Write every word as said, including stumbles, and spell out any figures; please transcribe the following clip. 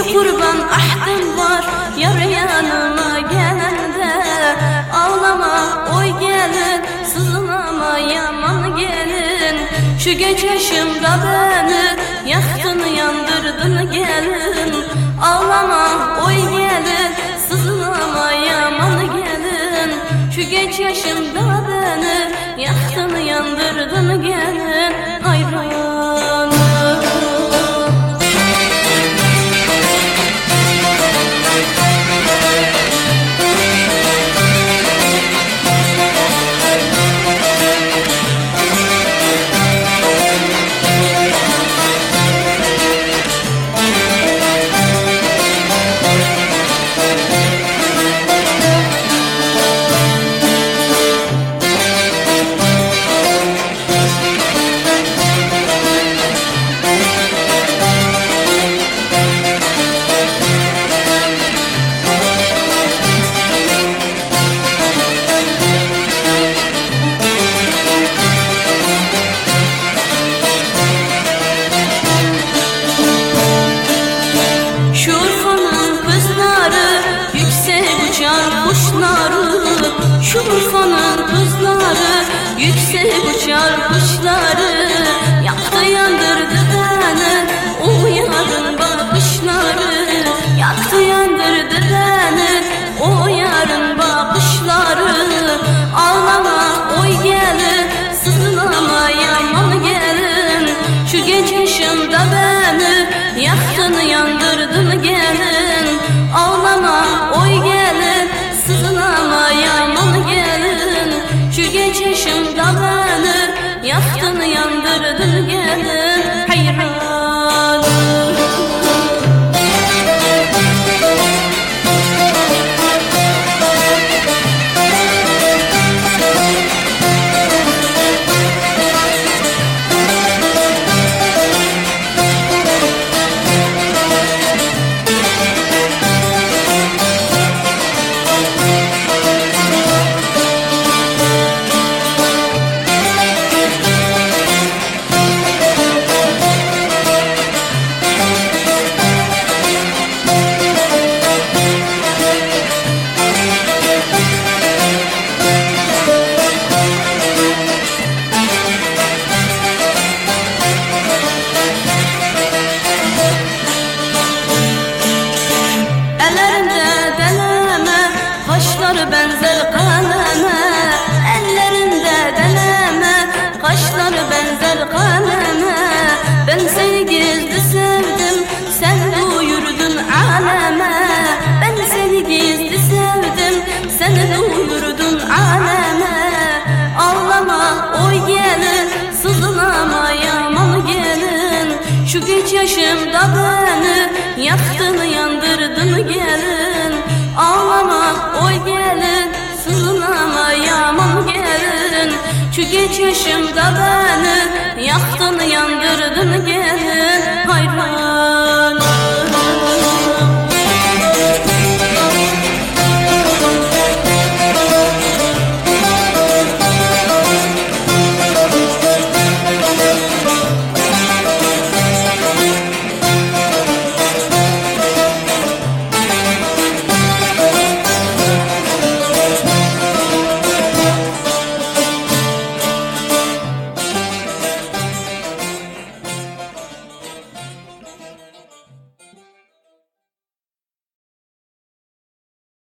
Bir kurban ahdım var yar yanıma gelende. Ağlama oy gelin, sızlama yaman gelin. Şu geç yaşımda beni yaktın yandırdın gelin. Ağlama oy gelin, sızlama yaman gelin. Şu geç yaşımda beni yaktın yandırdın gelin. Hayranım şu Urfa'nın kızları, yüksek uçar kuşları. Yaktı yandırdı beni o yarın bakışları. Yaktı yandırdı beni o yarın bakışları. Ağlama oy gelin, sızlama yaman gelin. Şu geç yaşımda beni yaktın yandırdın gelin. Ağlama oy gelin, sızlama yaman gelin. Şu geç yaşımda beni yaktın yandırdın gelin. Hayranım benzer kaleme, ellerinde deneme, kaşları benzer kaleme. Ben seni gizli sevdim, sen duyurdun aleme. Ben seni gizli sevdim, sen duyurdun aleme. Ağlama oy gelin, sızlama yaman gelin. Şu geç yaşımda beni yaktın yandırdın gelin. Ağlama oy gelin, sızlama yaman gelin. Şu geç yaşımda beni yaktın yandırdın gelin. Hayran